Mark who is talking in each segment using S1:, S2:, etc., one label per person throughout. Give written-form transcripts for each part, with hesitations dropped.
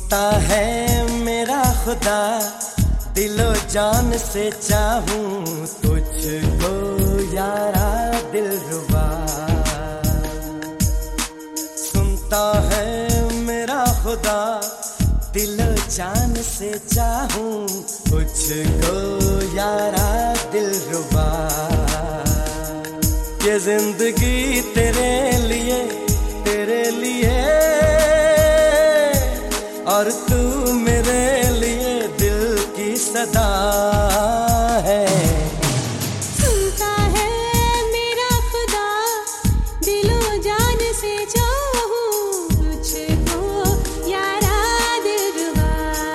S1: सुनता है मेरा खुदा, दिलो जान से चाहूं तुझको यारा दिलरुबा। सुनता है मेरा खुदा, दिलो जान से चाहूं तुझको यारा दिलरुबा। ये जिंदगी तेरे लिए और तू मेरे लिए दिल की सदा है।
S2: सुनता है मेरा खुदा, दिलो जान से चाहूं तुझको यारा दिलरुबा।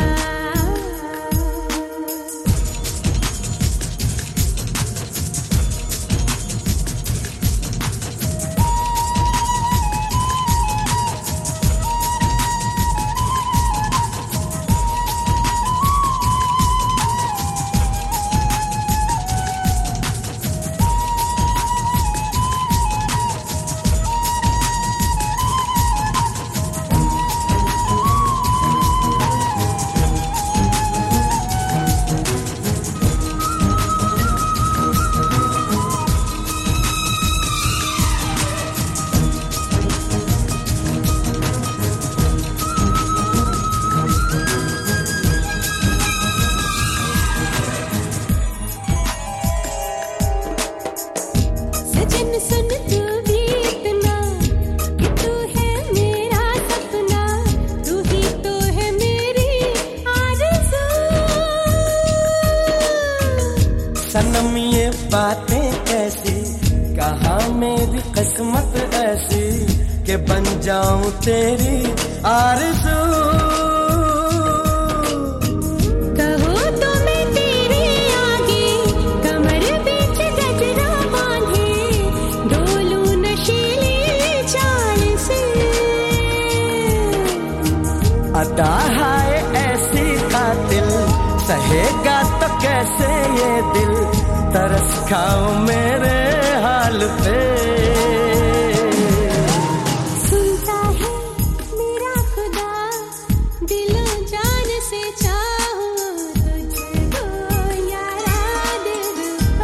S2: सुन तू भी इतना कि तू है मेरा सपना, तू ही तो है मेरी आरज़ू।
S1: सनम ये बातें कैसी, कहा मेरी किस्मत ऐसी कि बन जाऊं तेरी आरज़ू। अदा है ऐसी कातिल, सहेगा तो कैसे ये दिल, तरस खाओ मेरे हाल पे।
S2: सुनता है मेरा खुदा, दिलो जान से चाहूं तुझको यारा दिलरुबा।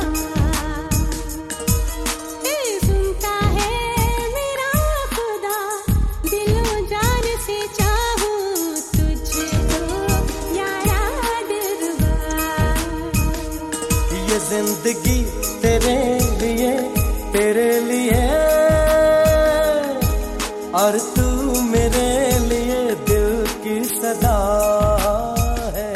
S2: सुनता है मेरा खुदा, दिलो जान से चाहूं
S1: ये जिंदगी तेरे लिए और तू मेरे लिए दिल की सदा है।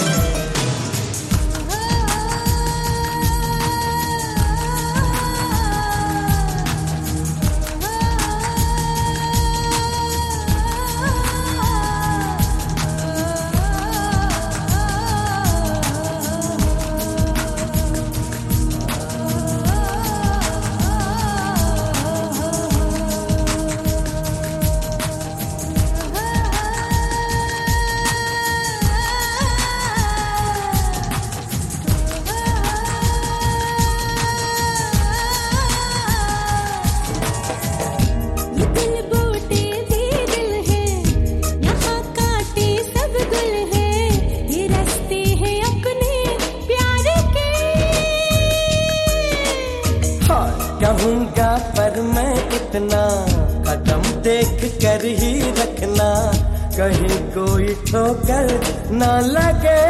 S1: कहूँगा पर मैं इतना, कदम देख कर ही रखना, कहीं कोई ठोकर ना लगे।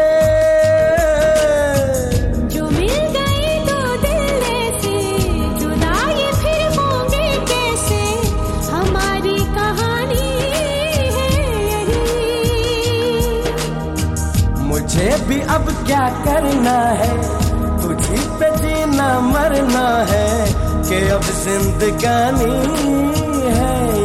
S2: जो मिल गए दो दिल ऐसे, जुदा ये फिर होंगे कैसे, हमारी कहानी है यही।
S1: मुझे भी अब क्या करना है, तुझी पे जीना मरना है, कि अब जिंदगानी है